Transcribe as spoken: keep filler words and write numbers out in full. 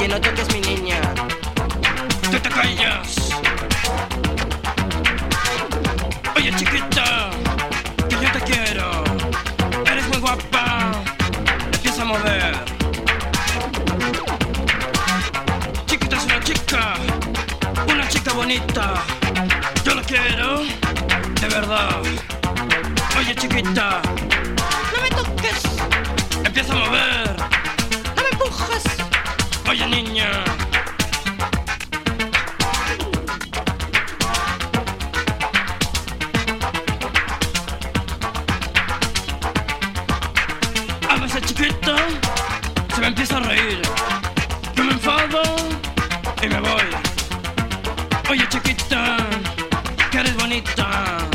no toques mi niña. ¡Tú te callas! Oye, chiquita, que yo te quiero. Eres muy guapa. Empieza a mover. Chiquita es una chica. Una chica bonita. Yo la quiero. De verdad. Oye, chiquita. No me toques. Empieza a mover. No me empujes. Oye, niña. A veces, chiquita, se me empieza a reír. Yo me enfado y me voy. Oye, chiquita, que eres bonita.